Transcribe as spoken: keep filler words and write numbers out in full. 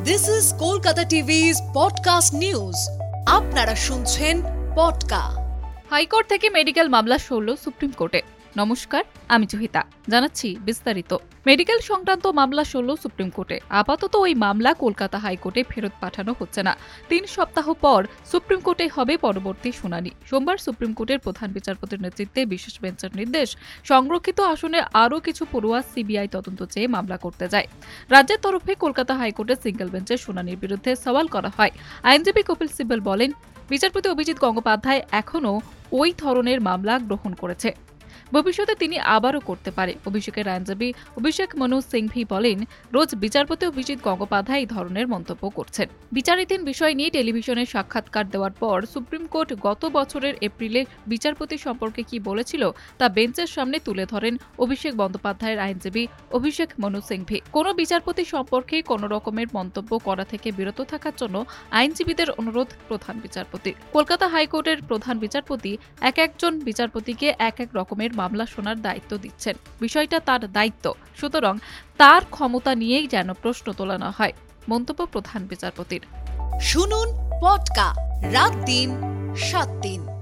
This is Kolkata টিভি's podcast news. আপনারা শুনছেন পডকা। High court থেকে মেডিকেল মামলা সরল সুপ্রিম কোর্টে। নমস্কার, আমি জহিতা, জানাচ্ছি বিস্তারিত। মেডিকেল সংক্রান্ত মামলা সরল সুপ্রিম কোর্টে। আপাতত ওই মামলা কলকাতা হাইকোর্টে ফেরত পাঠানো হচ্ছে না। তিন সপ্তাহ পর সুপ্রিম কোর্টে হবে পরবর্তী শুনানি। সোমবার সুপ্রিম কোর্টের প্রধান বিচারপতির নেতৃত্বে বিশেষ বেঞ্চের নির্দেশ, সংরক্ষিত আসনে আরও কিছু পড়ুয়া সিবিআই তদন্ত চেয়ে মামলা করতে যায়। রাজ্যের তরফে কলকাতা হাইকোর্টের সিঙ্গেল বেঞ্চের শুনানির বিরুদ্ধে সওয়াল করা হয়। আইনজীবী কপিল সিব্বল বলেন, বিচারপতি অভিজিৎ গঙ্গোপাধ্যায় এখনও ওই ধরনের মামলা গ্রহণ করেছে, ভবিষ্যতে তিনি আবারও করতে পারে। অভিষেকের আইনজীবী অভিষেক মনু সিংভি বলেন, রোজ বিচারপতি অভিজিৎ গঙ্গোপাধ্যায় এই ধরনের মন্তব্য করছেন। বিচারাধীন বিষয় নিয়ে টেলিভিশনে সাক্ষাৎকার দেওয়ার পর সুপ্রিম কোর্ট গত বছরের এপ্রিলে বিচারপতি সম্পর্কে কি বলেছিল তা বেঞ্চের সামনে তুলে ধরেন অভিষেক বন্দ্যোপাধ্যায়ের আইনজীবী অভিষেক মনু সিংভি। কোনো বিচারপতি সম্পর্কে কোনো রকমের মন্তব্য করা থেকে বিরত থাকার জন্য আইনজীবীদের অনুরোধ প্রধান বিচারপতির। কলকাতা হাইকোর্টের প্রধান বিচারপতি এক একজন বিচারপতিকে এক এক রকমের মামলা শোনার দায়িত্ব দিচ্ছেন। বিষয়টা তার দায়িত্ব, সুতরাং তার ক্ষমতা নিয়েই যেন প্রশ্ন তোলা না হয়, মন্তব্য প্রধান বিচারপতির। শুনুন পডকা রাত দিন সাত দিন।